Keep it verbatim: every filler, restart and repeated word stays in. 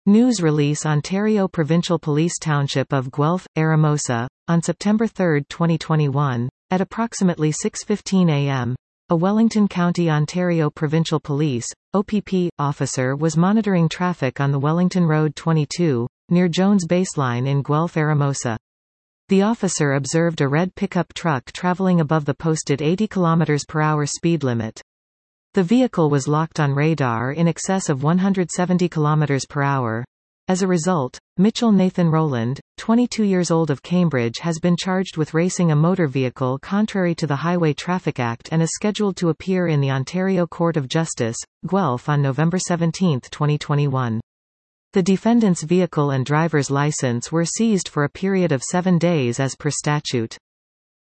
News release Ontario Provincial Police Township of Guelph, Eramosa, on September third twenty twenty-one, at approximately six fifteen a m, a Wellington County, Ontario Provincial Police, O P P, officer was monitoring traffic on the Wellington Road twenty-two, near Jones Baseline in Guelph, Eramosa. The officer observed a red pickup truck traveling above the posted eighty kilometers per hour speed limit. The vehicle was locked on radar in excess of one hundred seventy kilometers per hour. As a result, Mitchell Nathan Rowland, twenty-two years old of Cambridge, has been charged with racing a motor vehicle contrary to the Highway Traffic Act and is scheduled to appear in the Ontario Court of Justice, Guelph on November seventeenth twenty twenty-one. The defendant's vehicle and driver's license were seized for a period of seven days as per statute.